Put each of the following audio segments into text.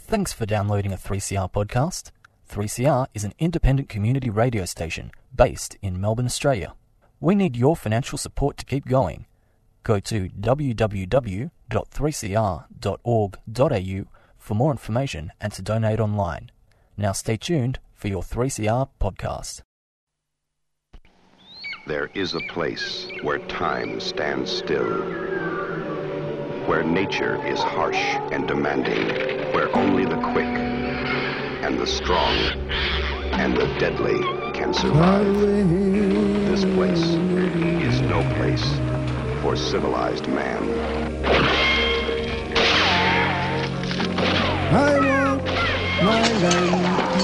Thanks for downloading a 3CR podcast. 3CR is an independent community radio station based in Melbourne, Australia. We need your financial support to keep going. Go to www.3cr.org.au for more information and to donate online. Now stay tuned for your 3CR podcast. There is a place where time stands still, where nature is harsh and demanding, where only the quick and the strong and the deadly can survive. This place is no place for civilized man. I want my land.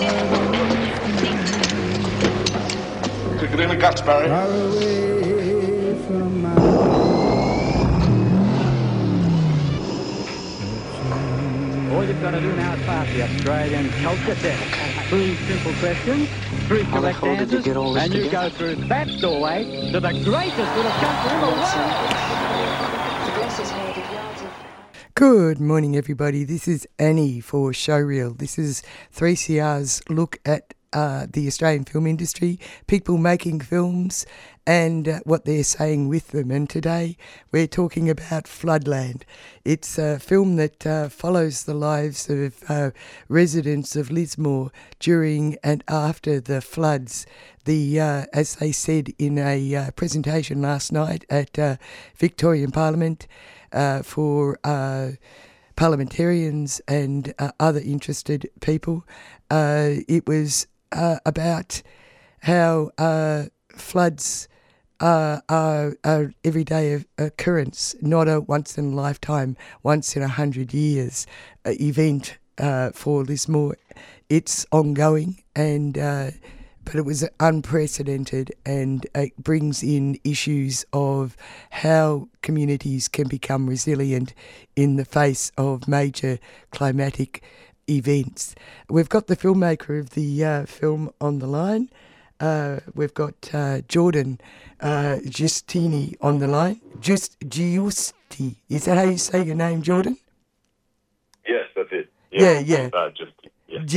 Took it in the guts, Barry. Far away from my All you've got to do now is pass the Australian culture test. 3 simple questions, 3 correct answers, and you go through that doorway to the greatest little country in the world. Good morning, everybody. This is Annie for Showreel. This is 3CR's look at the Australian film industry, people making films and what they're saying with them. And today we're talking about Floodland. It's a film that follows the lives of residents of Lismore during and after the floods. As they said in a presentation last night at Victorian Parliament for parliamentarians and other interested people, it was about how floods are an everyday occurrence, not a once-in-a-lifetime, once-in-100 years event for Lismore. It's ongoing, but it was unprecedented, and it brings in issues of how communities can become resilient in the face of major climatic events. We've got the filmmaker of the film on the line. We've got Jordan Giustini on the line. Giusti. Is that how you say your name, Jordan? Yes, that's it. Yeah. Giusti.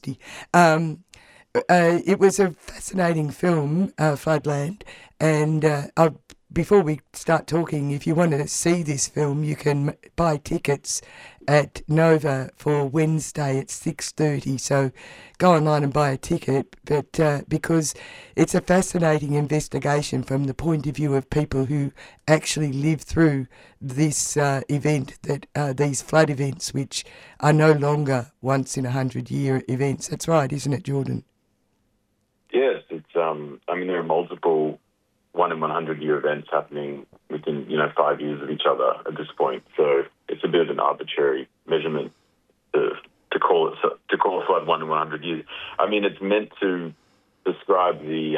It was a fascinating film, Floodland, and before we start talking, if you want to see this film, you can buy tickets at Nova for Wednesday at 6:30. So go online and buy a ticket, but because it's a fascinating investigation from the point of view of people who actually live through this event, that these flood events, which are no longer once-in-a-100-year events. That's right, isn't it, Jordan? Yes, it's. There are multiple 1-in-100-year events happening within 5 years of each other at this point. So it's a bit of an arbitrary measurement to call a flood 1 in 100 years. It's meant to describe the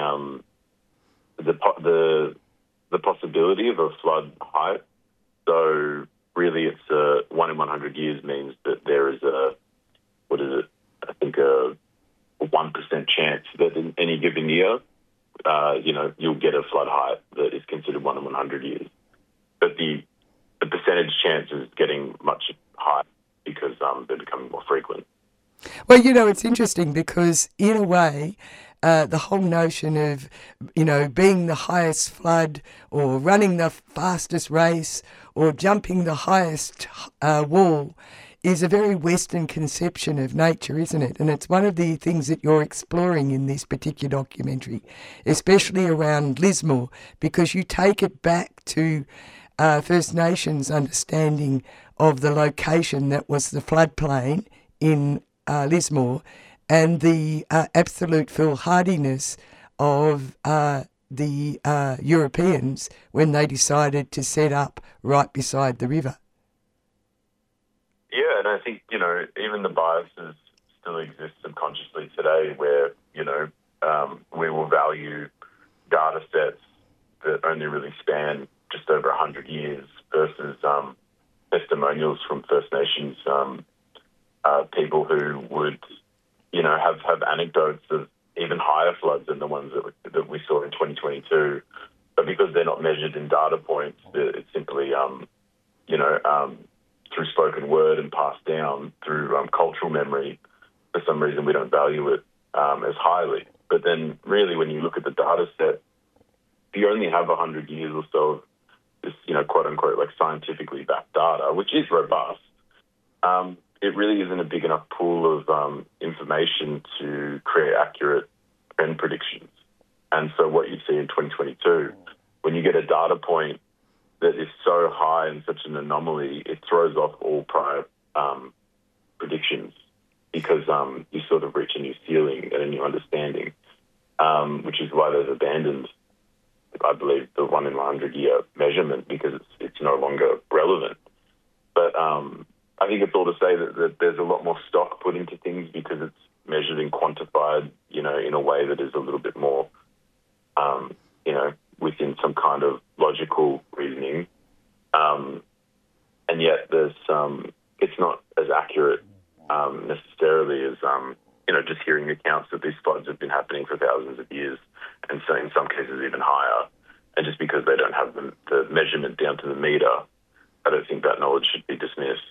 possibility of a flood height. So really, it's 1 in 100 years means that there is a 1% chance that in any given year, you'll get a flood height that is considered 1 in 100 years. But the percentage chance is getting much higher because they're becoming more frequent. Well, it's interesting because in a way, the whole notion of, being the highest flood or running the fastest race or jumping the highest wall is a very Western conception of nature, isn't it? And it's one of the things that you're exploring in this particular documentary, especially around Lismore, because you take it back to First Nations understanding of the location that was the floodplain in Lismore, and the absolute foolhardiness of the Europeans when they decided to set up right beside the river. Yeah, and I think, even the biases still exist subconsciously today where, we will value data sets that only really span just over 100 years versus testimonials from First Nations people who would, have anecdotes of even higher floods than the ones that we saw in 2022. But because they're not measured in data points, it's simply, through spoken word and passed down through cultural memory. For some reason, we don't value it as highly. But then really, when you look at the data set, if you only have 100 years or so of this, quote unquote, like scientifically backed data, which is robust, it really isn't a big enough pool of information to create accurate trend predictions. And so what you see in 2022, when you get a data point that is so high and such an anomaly, it throws off all prior predictions because you sort of reach a new ceiling and a new understanding, which is why they've abandoned, I believe, the 1 in 100-year measurement because it's no longer relevant. But I think it's all to say that there's a lot more stock put into things because it's measured and quantified, in a way that is a little bit more, within some kind of logical reasoning. And yet it's not as accurate necessarily as, just hearing accounts that these floods have been happening for thousands of years, and so in some cases even higher. And just because they don't have the measurement down to the metre, I don't think that knowledge should be dismissed.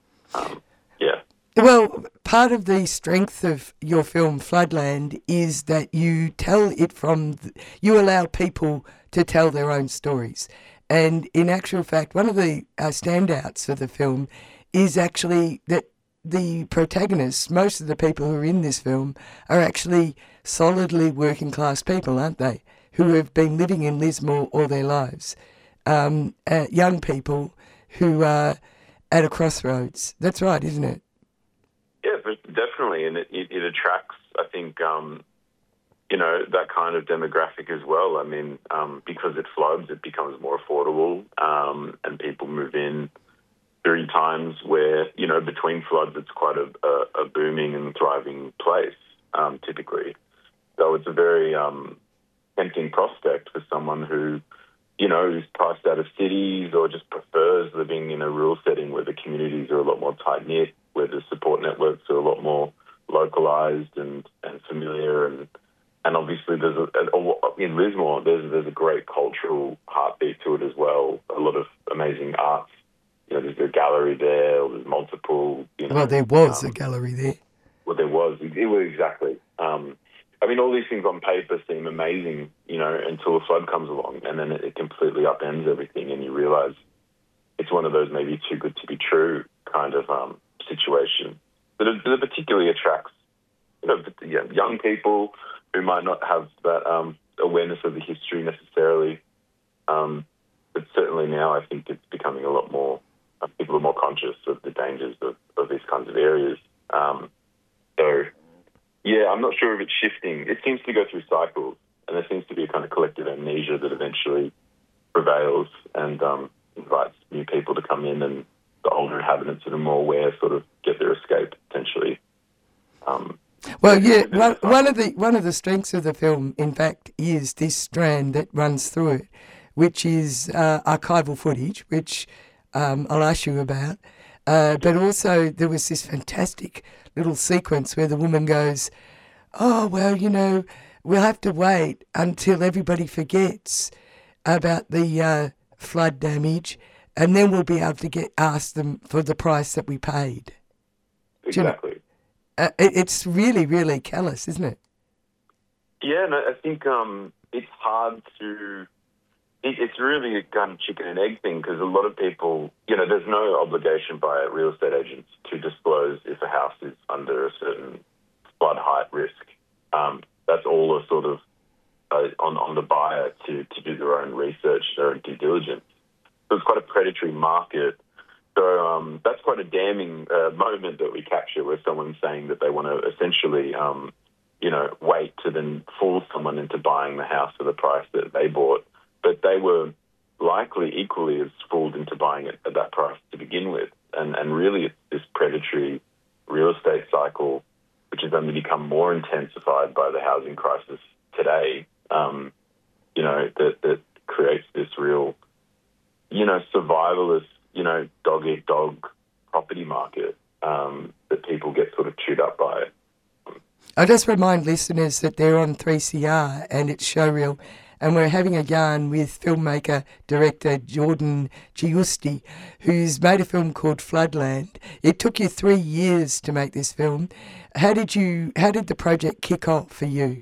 Well, part of the strength of your film Floodland is that you tell it you allow people to tell their own stories. And in actual fact, one of the standouts of the film is actually that the protagonists, most of the people who are in this film, are actually solidly working class people, aren't they? Who have been living in Lismore all their lives. Young people who are at a crossroads. That's right, isn't it? Yeah, definitely. And it attracts, I think, that kind of demographic as well. I mean, because it floods, it becomes more affordable, and people move in during times where, between floods, it's quite a booming and thriving place, typically. So it's a very tempting prospect for someone who, who's priced out of cities or just prefers living in a rural setting where the communities are a lot more tight-knit, where the support networks are a lot more localised and familiar. And obviously in Lismore, there's a great cultural heartbeat to it as well, a lot of amazing arts. There's a gallery there, or there's multiple. Well, there was a gallery there. Well, there was. It was exactly. All these things on paper seem amazing, until a flood comes along, and then it completely upends everything, and you realise it's one of those maybe too good to be true kind of situation that particularly attracts, young people who might not have that awareness of the history necessarily. But certainly now I think it's becoming a lot more, people are more conscious of the dangers of these kinds of areas. I'm not sure if it's shifting. It seems to go through cycles, and there seems to be a kind of collective amnesia that eventually prevails and invites new people to come in, and the older inhabitants that are more aware sort of get their escape, potentially. One of the strengths of the film, in fact, is this strand that runs through it, which is archival footage, which I'll ask you about. But also there was this fantastic little sequence where the woman goes, "Oh, well, we'll have to wait until everybody forgets about the flood damage, and then we'll be able to ask them for the price that we paid." Exactly. It's really, really callous, isn't it? Yeah, no, I think it's hard to... It's really a kind of chicken and egg thing, because a lot of people, there's no obligation by real estate agents to disclose if a house is under a certain flood height risk. That's all a sort of on the buyer to do their own research, their own due diligence. So it's quite a predatory market. So that's quite a damning moment that we capture, where someone's saying that they want to essentially, wait to then fool someone into buying the house for the price that they bought. But they were likely equally as fooled into buying it at that price to begin with. And really it's this predatory real estate cycle, which has only become more intensified by the housing crisis today, that creates this real, survivalist, dog-eat-dog property market that people get sort of chewed up by. I just remind listeners that they're on 3CR and it's Showreel, and we're having a yarn with filmmaker, director Jordan Giusti, who's made a film called Floodland. It took you 3 years to make this film. How did the project kick off for you?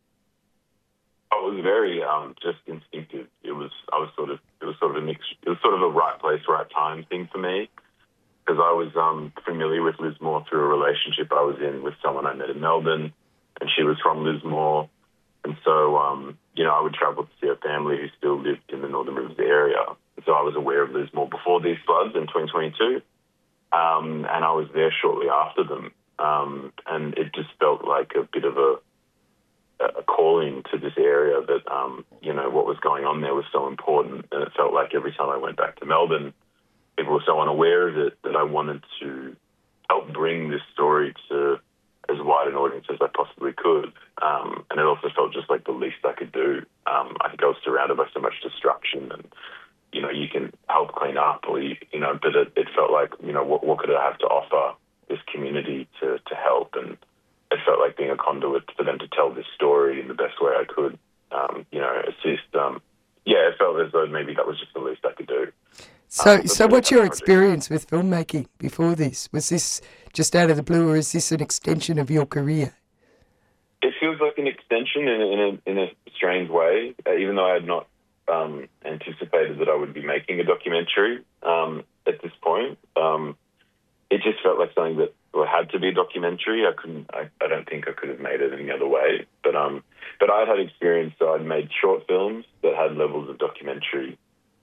It was very just instinctive. It was sort of a mix. It was sort of a right place, right time thing for me, because I was familiar with Lismore through a relationship I was in with someone I met in Melbourne, and she was from Lismore. And so, I would travel to see her family who still lived in the Northern Rivers area. And so I was aware of Lismore before these floods in 2022, and I was there shortly after them. And it just felt like a bit of a calling to this area that, what was going on there was so important. And it felt like every time I went back to Melbourne, people were so unaware of it that I wanted to help bring this story to as wide an audience as I possibly could. And it also felt just like the least I could do. I think I was surrounded by so much destruction, and, you can help clean up, or, but it felt like, what could I have to offer this community to help? And it felt like being a conduit for them to tell this story in the best way I could, assist. It felt as though maybe that was just the least I could do. So what's your experience with filmmaking before this? Was this just out of the blue, or is this an extension of your career? It feels like an extension in a strange way, even though I had not anticipated that I would be making a documentary at this point. It just felt like something that had to be a documentary. I don't think I could have made it any other way. But I'd had experience, so I'd made short films that had levels of documentary,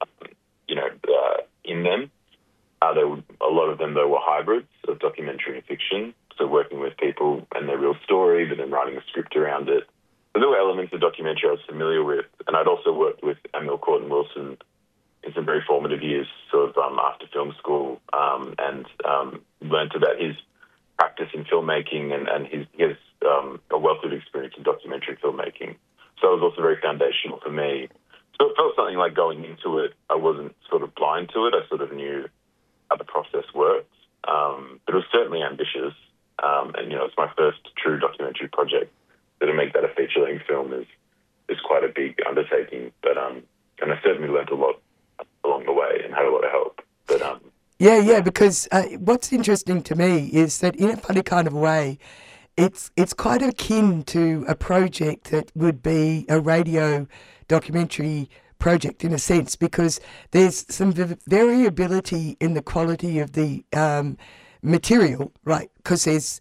in them. A lot of them, though, were hybrids of documentary and fiction. So working with people and their real story, but then writing a script around it. So there were elements of documentary I was familiar with. And I'd also worked with Emil Corden Wilson in some very formative years, sort of after film school, and learnt about his practice in filmmaking, and he has a wealth of experience in documentary filmmaking. So it was also very foundational for me. So it felt something like going into it, I wasn't sort of blind to it. I sort of knew how the process worked. But it was certainly ambitious. And, it's my first true documentary project. So to make that a feature-length film is quite a big undertaking. But and I certainly learned a lot along the way and had a lot of help. But because what's interesting to me is that in a funny kind of way, it's quite akin to a project that would be a radio documentary project in a sense, because there's some variability in the quality of the material, right? Because there's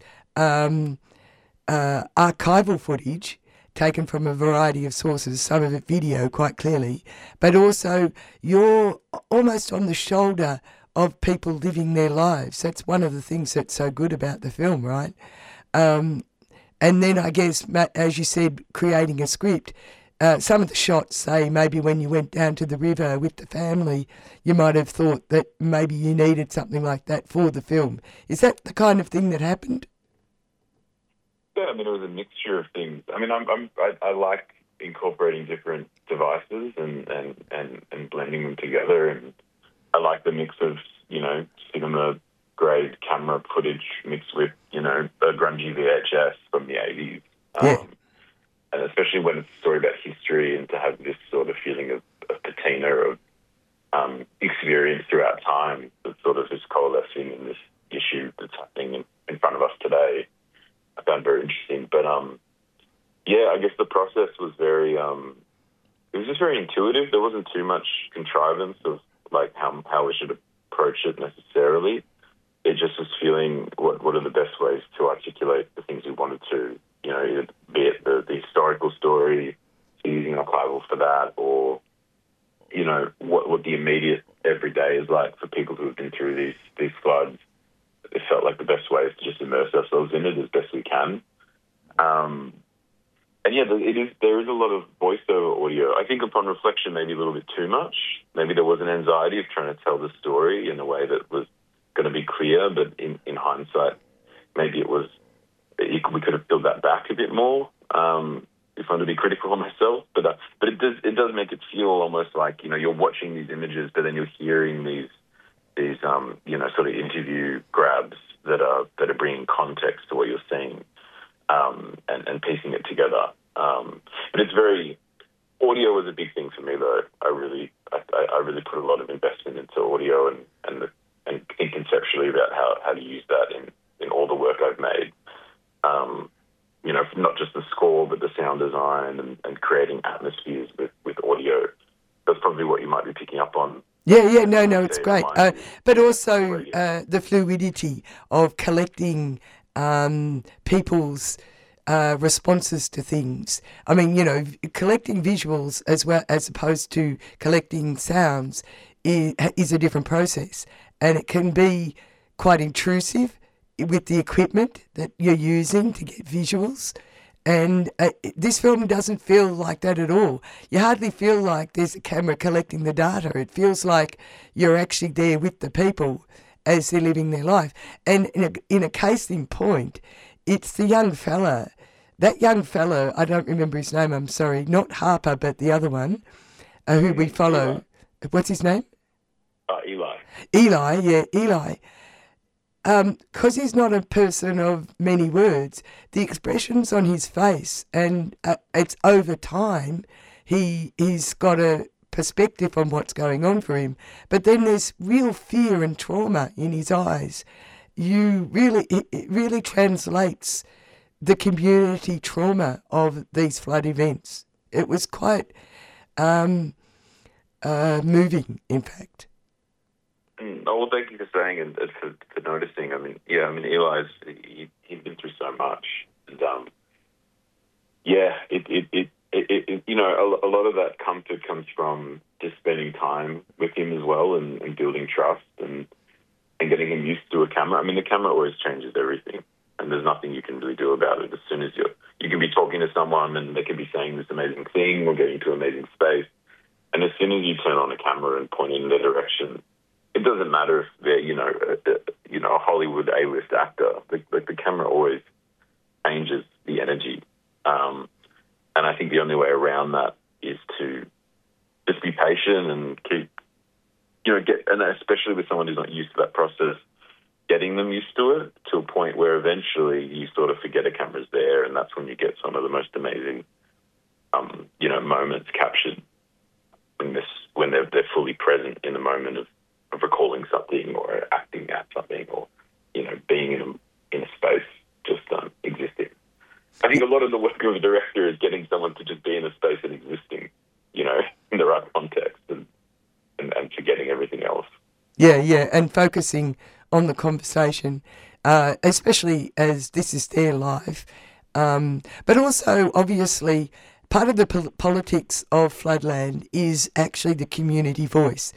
archival footage taken from a variety of sources, some of it video quite clearly, but also you're almost on the shoulder of people living their lives. That's one of the things that's so good about the film, right? And then I guess, Matt, as you said, creating a script, some of the shots, say maybe when you went down to the river with the family, you might have thought that maybe you needed something like that for the film. Is that the kind of thing that happened? Yeah, it was a mixture of things. I like incorporating different devices and blending them together, and I like the mix of, cinema-grade camera footage mixed with, a grungy VHS from the 80s. And especially when it's a story about history, and to have this sort of feeling of patina of experience throughout time that sort of is coalescing in this issue that's happening in front of us today, I found very interesting. But, I guess the process was very, it was just very intuitive. There wasn't too much contrivance of, like, how we should approach it necessarily. It just was feeling what are the best ways to articulate the things we wanted to, be it the historical story, using archival for that, or, what the immediate everyday is like for people who have been through these floods. It felt like the best way is to just immerse ourselves in it as best we can. There is a lot of voiceover audio. I think upon reflection, maybe a little bit too much. Maybe there was an anxiety of trying to tell the story in a way that was going to be clear, but in hindsight, maybe we could have peeled that back a bit more. If I'm to be critical of myself, but it does make it feel almost like you're watching these images, but then you're hearing these sort of interview grabs that are bringing context to what you're seeing, and piecing it together. But it's very Audio was a big thing for me, though. I really put a lot of investment into audio and think conceptually about how to use that in all the work I've made. Not just the score, but the sound design and creating atmospheres with audio. That's probably what you might be picking up on. Yeah, no, it's great. But also the fluidity of collecting people's responses to things. I mean, collecting visuals as well as opposed to collecting sounds is a different process, and it can be quite intrusive with the equipment that you're using to get visuals. And this film doesn't feel like that at all. You hardly feel like there's a camera collecting the data. It feels like you're actually there with the people as they're living their life. And in a case in point, it's the young fella. That young fellow, I don't remember his name, I'm sorry, not Harper, but the other one, who we follow. Eli. What's his name? Eli. Eli. Because he's not a person of many words, the expressions on his face, and it's over time, he's got a perspective on what's going on for him. But then there's real fear and trauma in his eyes. It really translates the community trauma of these flood events. It was quite moving, in fact. Oh, well, thank you for saying and for noticing. Eli's he's been through so much, and a lot of that comfort comes from just spending time with him as well, and building trust and getting him used to a camera. I mean, the camera always changes everything, and there's nothing you can really do about it. As soon as you can be talking to someone and they can be saying this amazing thing or getting to amazing space, and as soon as you turn on a camera and point in their direction, it doesn't matter if they're, a Hollywood A-list actor. The camera always changes the energy. And I think the only way around that is to just be patient and keep, and especially with someone who's not used to that process, getting them used to it to a point where eventually you sort of forget a camera's there, and that's when you get some of the most amazing, moments captured when they're fully present in the moment of recalling something or acting out something or, being in a space, just existing. I think a lot of the work of a director is getting someone to just be in a space and existing, in the right context and forgetting everything else. Yeah, and focusing on the conversation, especially as this is their life. But also, obviously, part of the politics of Floodland is actually the community voice.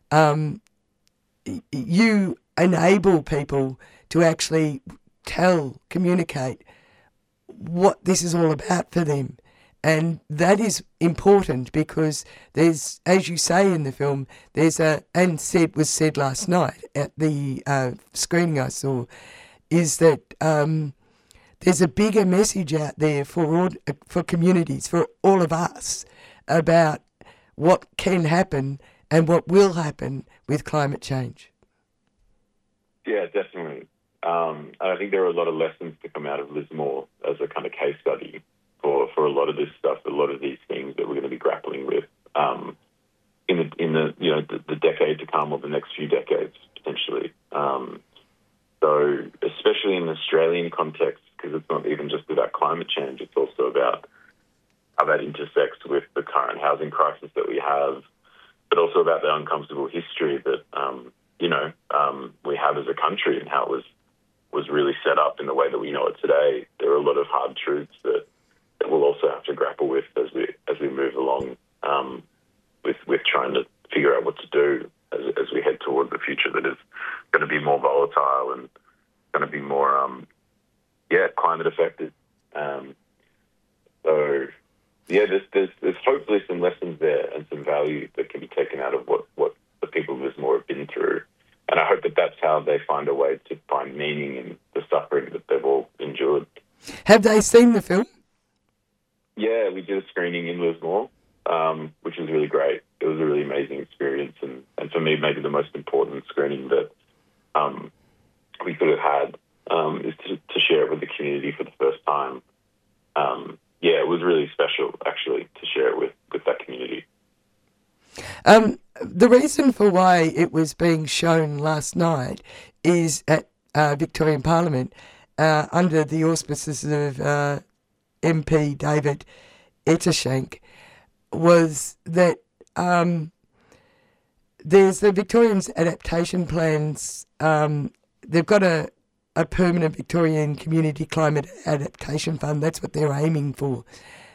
You enable people to actually communicate what this is all about for them. And that is important because there's, as you say in the film, was said last night at the screening I saw, is that there's a bigger message out there for communities, for all of us, about what can happen and what will happen with climate change. Yeah, definitely. I think there are a lot of lessons to come out of Lismore as a kind of case study for a lot of this stuff, a lot of these things that we're going to be grappling with in the decade to come or the next few decades potentially. So especially in the Australian context, because it's not even just about climate change, it's also about how that intersects with the current housing crisis that we have, but also about the uncomfortable history that we have as a country and how it was really set up in the way that we know it today. There are a lot of hard truths that we'll also have to grapple with as we move along with trying to figure out what to do as we head toward the future that is going to be more volatile and going to be more climate affected. There's hopefully some lessons there and some value that can be taken out of what the people of Lismore have been through. And I hope that that's how they find a way to find meaning in the suffering that they've all endured. Have they seen the film? Yeah, we did a screening in Lismore, which was really great. It was a really amazing experience, and for me, maybe the most important screening that we could have had is to share it with the community for the first time. It was really special, actually, to share it with that The reason for why it was being shown last night is at Victorian Parliament under the auspices of MP David Ettershank, was that there's the Victorians adaptation plans. They've got a permanent Victorian Community Climate Adaptation Fund. That's what they're aiming for.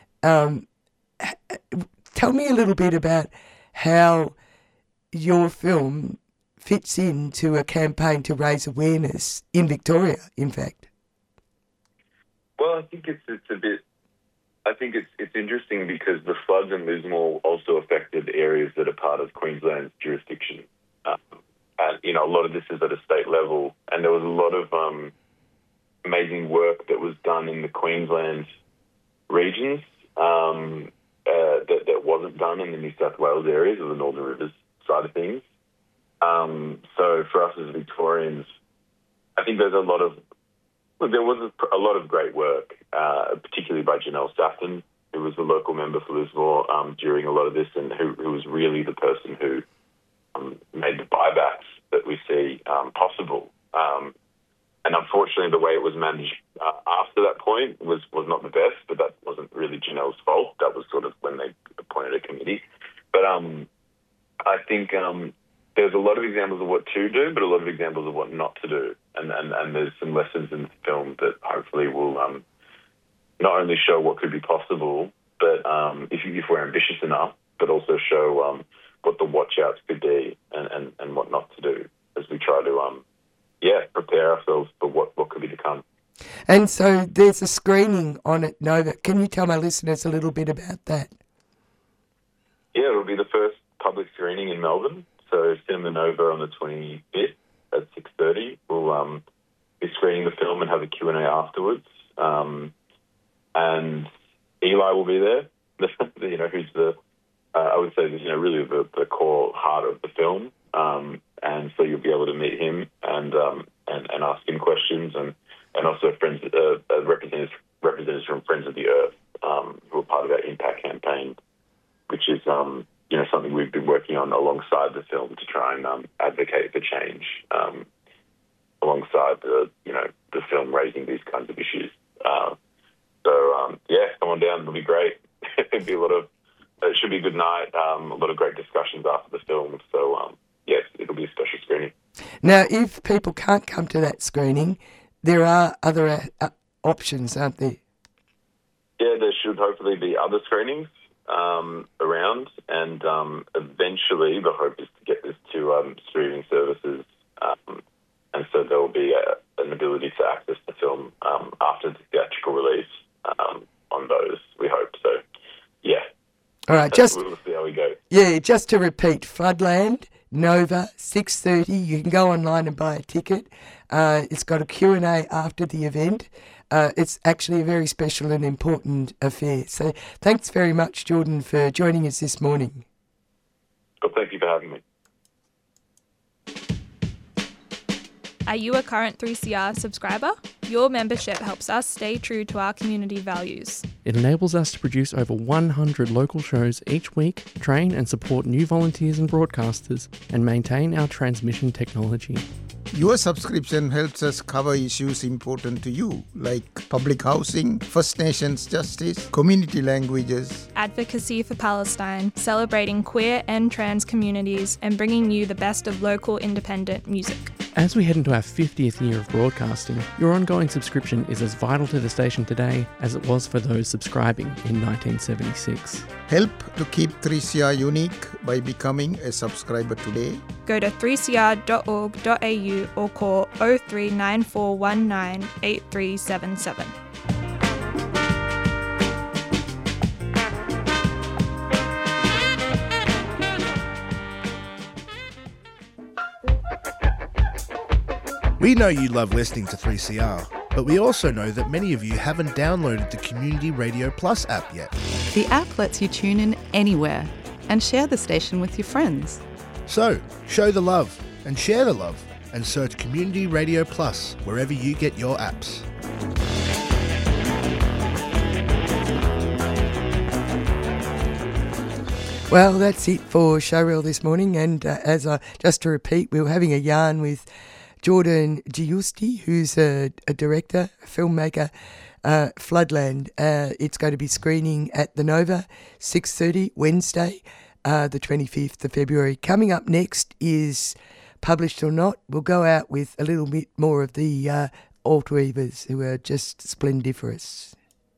Tell me a little bit about how your film fits into a campaign to raise awareness in Victoria, in fact. Well, I think it's a bit. I think it's interesting because the floods in Lismore also affected areas that are part of Queensland's jurisdiction, and a lot of this is at a state level. And there was a lot of amazing work that was done in the Queensland regions that wasn't done in the New South Wales areas or the Northern Rivers side of things. So for us as Victorians, I think there was a lot of great work, particularly by Janelle Safton, who was the local member for Lismore during a lot of this, and who was really the person who made the buybacks that we see possible. And unfortunately, the way it was managed after that point was not the best, but that wasn't really Janelle's fault. That was sort of when they appointed a committee. But I think there's a lot of examples of what to do, but a lot of examples of what not to do. And there's some lessons in the film that hopefully will not only show what could be possible, but if we're ambitious enough, but also show what the watch-outs could be and what not to do as we try to, prepare ourselves for what could be to come. And so there's a screening on at Nova. Can you tell my listeners a little bit about that? Yeah, it'll be the first public screening in Melbourne. So Cinema Nova on the 25th at 6:30. We'll be screening the film and have a Q&A afterwards. And Eli will be there. Who's the I would say really the core heart of the film. And so you'll be able to meet him and ask him questions, and also representatives from Friends of the Earth who are part of our Impact campaign, which is something we've been working on alongside the film to try and advocate for change alongside the film raising these kinds of issues. Come on down. It'll be great. It should be a good night. A lot of great discussions after the film. So, yes, it'll be a special screening. Now, if people can't come to that screening, there are other options, aren't there? Yeah, there should hopefully be other screenings around, and eventually the hope is to get this to streaming services, and so there will be an ability to access the film after the theatrical release on those, we hope. So, yeah. All right, we'll see how we go. Yeah, just to repeat, Floodland, Nova, 6:30. You can go online and buy a ticket. It's got a Q&A after the event. It's actually a very special and important affair. So thanks very much, Jordan, for joining us this morning. Well, thank you for having me. Are you a current 3CR subscriber? Your membership helps us stay true to our community values. It enables us to produce over 100 local shows each week, train and support new volunteers and broadcasters, and maintain our transmission technology. Your subscription helps us cover issues important to you, like public housing, First Nations justice, community languages, advocacy for Palestine, celebrating queer and trans communities, and bringing you the best of local independent music. As we head into our 50th year of broadcasting, your ongoing subscription is as vital to the station today as it was for those subscribing in 1976. Help to keep 3CR unique by becoming a subscriber today. Go to 3cr.org.au or call 039419 8377. We know you love listening to 3CR, but we also know that many of you haven't downloaded the Community Radio Plus app yet. The app lets you tune in anywhere and share the station with your friends. So, show the love and share the love and search Community Radio Plus wherever you get your apps. Well, that's it for Showreel this morning, and just to repeat, we were having a yarn with Jordan Giusti, who's a director, a filmmaker, Floodland. It's going to be screening at the Nova, 6:30, Wednesday, the 25th of February. Coming up next is Published or Not. We'll go out with a little bit more of the Alt Weavers, who are just splendiferous.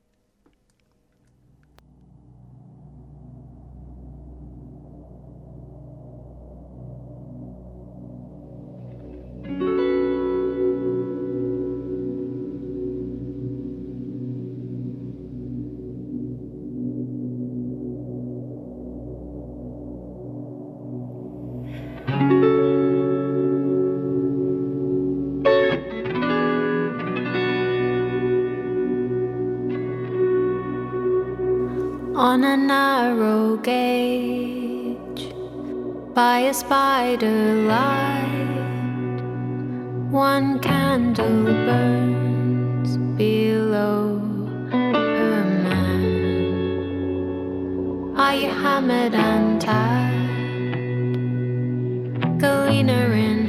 On a narrow gauge, by a spider light, one candle burns below her man. Are you hammered and tied, galena in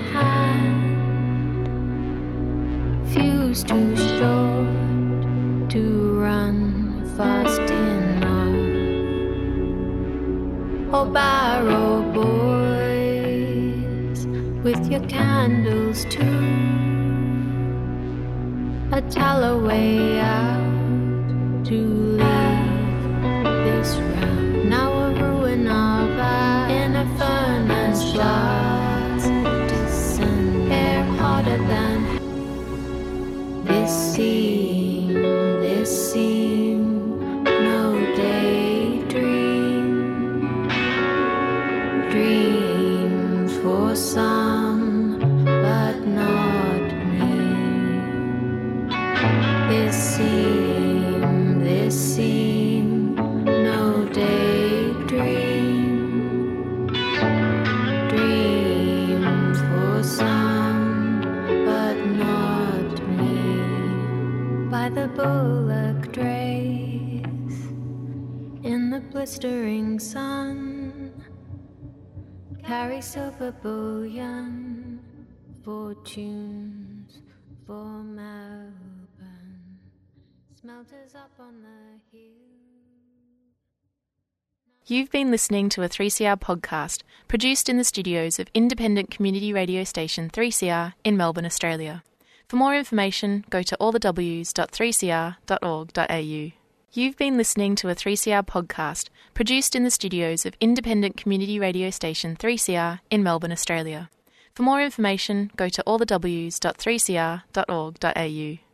hand, fuse too short to run fast enough? Oh, barrow boys, with your candles too, a Tallaway out to leave this round. Now a ruin of us in a furnace blast, descend air hotter than this seem no daydream. Dreams for some, but not me. This seem no daydream. Dreams for some, but not me. By the bullock drays in the blistering sun, carry silver bullion, fortunes for Melbourne, smelters up on the hill. You've been listening to a 3CR podcast produced in the studios of independent community radio station 3CR in Melbourne, Australia. For more information, go to allthews.3cr.org.au. You've been listening to a 3CR podcast produced in the studios of independent community radio station 3CR in Melbourne, Australia. For more information, go to allthews.3cr.org.au.